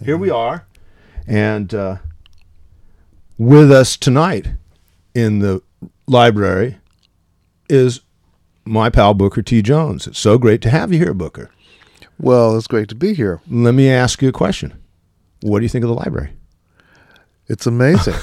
here we are. And with us tonight in the library is my pal Booker T. Jones. It's so great to have you here, Booker. Well, it's great to be here. Let me ask you a question. What do you think of the library? It's amazing.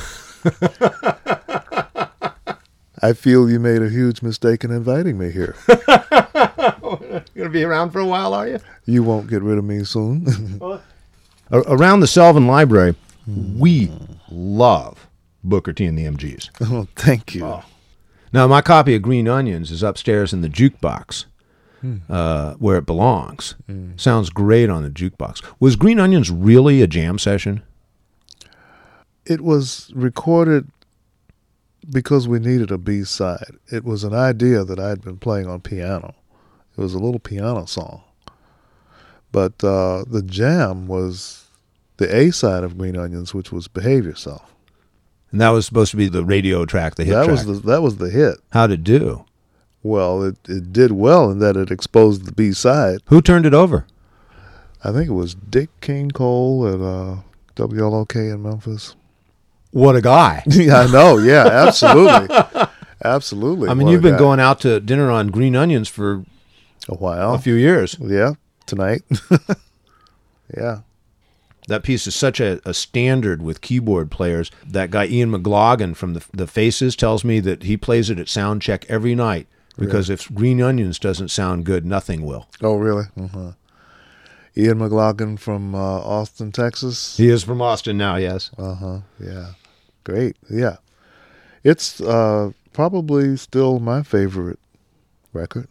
I feel you made a huge mistake in inviting me here. You're going to be around for a while, are you? You won't get rid of me soon. Around the Selvin Library, we love Booker T and the MGs. Oh, thank you. Oh. Now, my copy of Green Onions is upstairs in the jukebox, where it belongs. Sounds great on the jukebox. Was Green Onions really a jam session? It was recorded because we needed a B-side. It was an idea that I had been playing on piano. It was a little piano song. But the jam was the A-side of Green Onions, which was Behave Yourself. And that was supposed to be the radio track, the hit track. That was the hit. How'd it do? Well, it did well in that it exposed the B-side. Who turned it over? I think it was Dick King Cole at WLOK in Memphis. What a guy. Yeah, I know. Yeah, absolutely. Absolutely. I mean, you've been going out to dinner on Green Onions for a while. A few years. Yeah, tonight. Yeah. That piece is such a standard with keyboard players. That guy Ian McLaughlin from the Faces tells me that he plays it at sound check every night because if Green Onions doesn't sound good, nothing will. Oh, really? Uh-huh. Ian McLaughlin from Austin, Texas? He is from Austin now, yes. Uh-huh, yeah. Great, yeah. It's probably still my favorite record.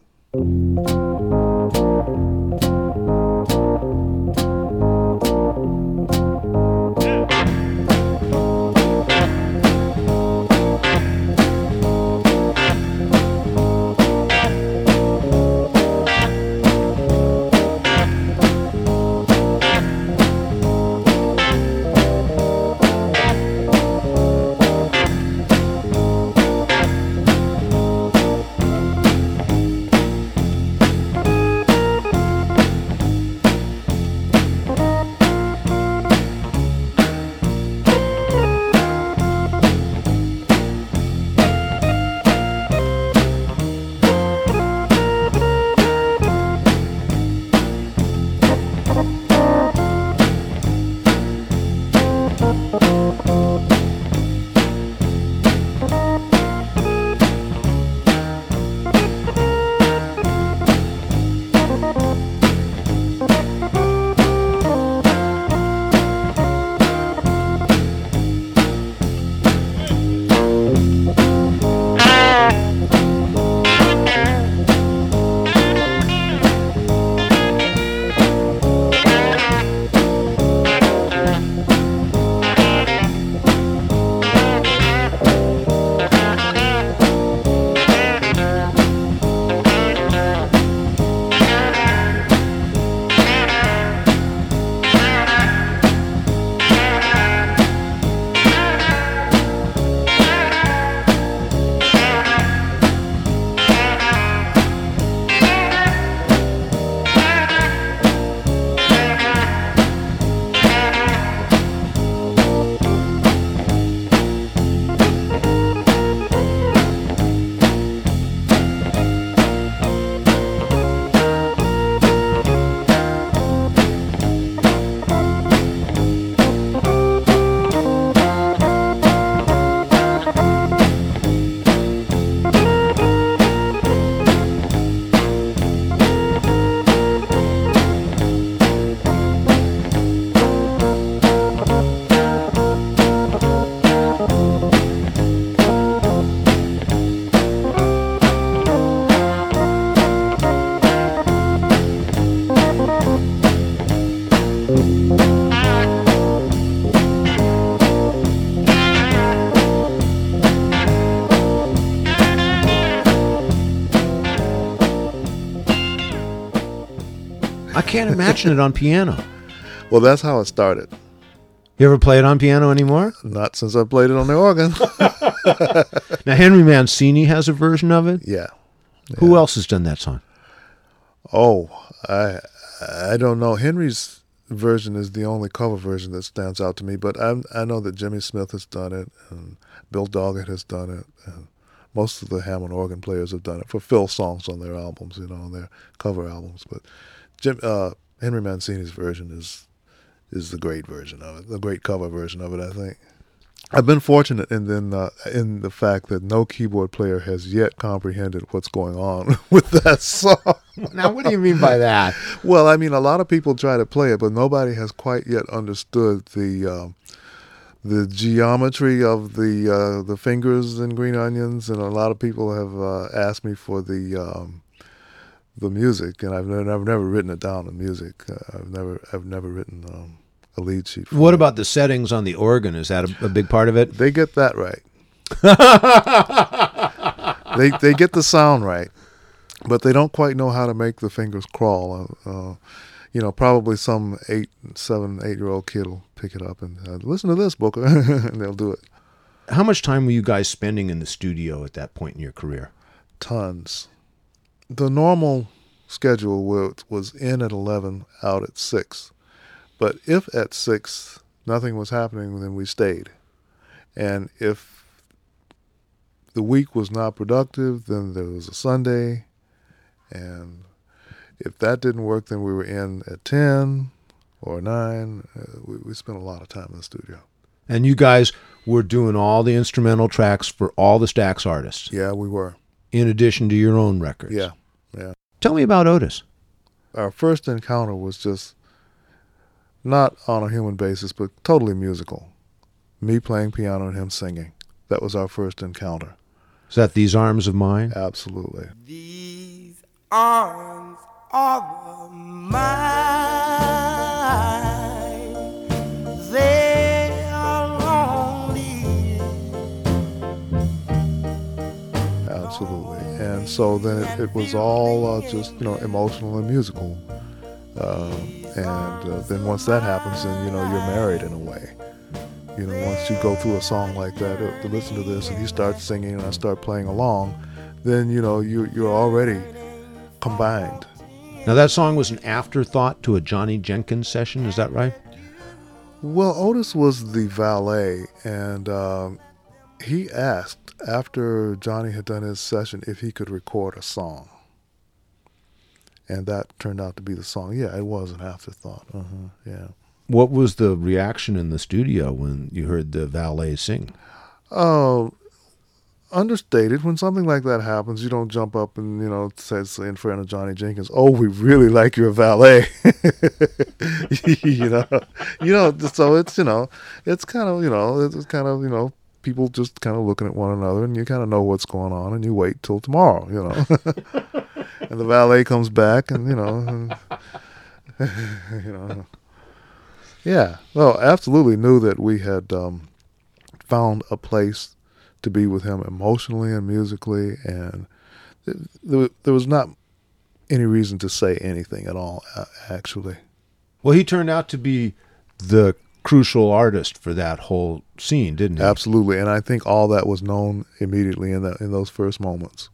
I can't imagine it on piano. Well, that's how it started. You ever play it on piano anymore? Not since I played it on the organ. Now, Henry Mancini has a version of it. Yeah. Who else has done that song? Oh, I don't know. Henry's version is the only cover version that stands out to me, but I know that Jimmy Smith has done it, and Bill Doggett has done it, and most of the Hammond organ players have done it for Phil songs on their albums, on their cover albums. But Henry Mancini's version is the great version of it, the great cover version of it, I think. I've been fortunate in the fact that no keyboard player has yet comprehended what's going on with that song. Now, what do you mean by that? Well, I mean, a lot of people try to play it, but nobody has quite yet understood the geometry of the fingers in Green Onions, and a lot of people have asked me for the music, and I've never written it down in music. I've never written a lead sheet. What about the settings on the organ? Is that a big part of it? They get that right. they get the sound right, but they don't quite know how to make the fingers crawl. Probably some 8-year-old kid will pick it up and listen to this, Booker, and they'll do it. How much time were you guys spending in the studio at that point in your career? Tons. The normal schedule was in at 11, out at 6. But if at 6 nothing was happening, then we stayed. And if the week was not productive, then there was a Sunday. And if that didn't work, then we were in at 10 or 9. We spent a lot of time in the studio. And you guys were doing all the instrumental tracks for all the Stax artists? Yeah, we were. In addition to your own records? Yeah. Tell me about Otis. Our first encounter was just not on a human basis, but totally musical. Me playing piano and him singing. That was our first encounter. Is that These Arms of Mine? Absolutely. These arms of mine, they are lonely. Absolutely. And so then it was all just, emotional and musical. And then once that happens, then, you're married in a way. Once you go through a song like that, to listen to this, and you start singing and I start playing along, then, you're already combined. Now, that song was an afterthought to a Johnny Jenkins session, is that right? Well, Otis was the valet, and he asked, after Johnny had done his session, if he could record a song. And that turned out to be the song. Yeah, it was an afterthought. Yeah. What was the reaction in the studio when you heard the valet sing? Oh, understated. When something like that happens, you don't jump up and, say in front of Johnny Jenkins, "Oh, we really like your valet." So it's kind of, people just kind of looking at one another, and you kind of know what's going on, and you wait till tomorrow, And the valet comes back, and yeah. Well, absolutely knew that we had found a place to be with him emotionally and musically, and there was not any reason to say anything at all, actually. Well, he turned out to be the crucial artist for that whole scene, didn't he? Absolutely, and I think all that was known immediately in those first moments.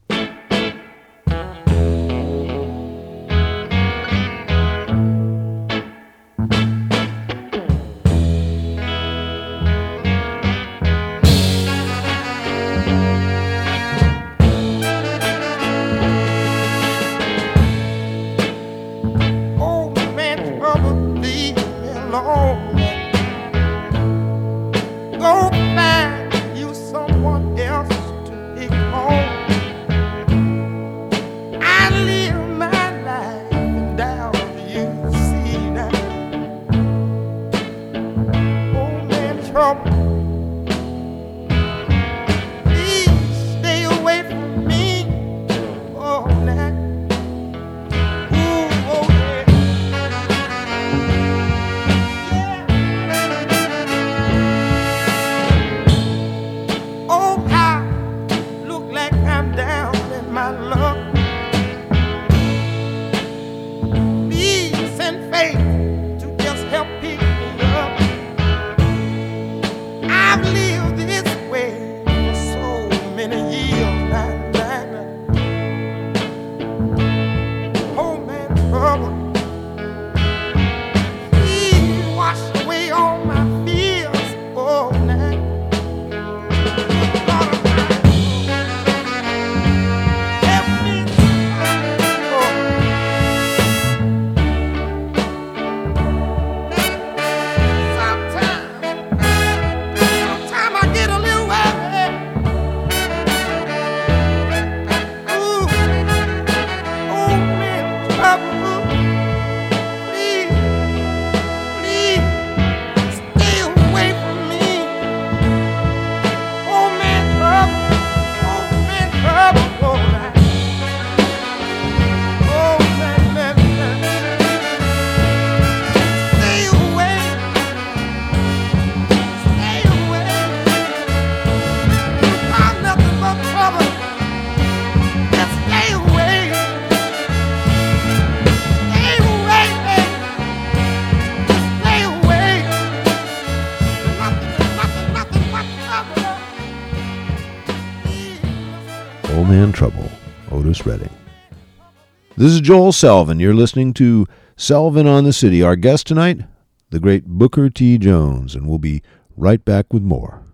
Old Man Trouble, Otis Redding. This is Joel Selvin. You're listening to Selvin on the City. Our guest tonight, the great Booker T. Jones, and we'll be right back with more.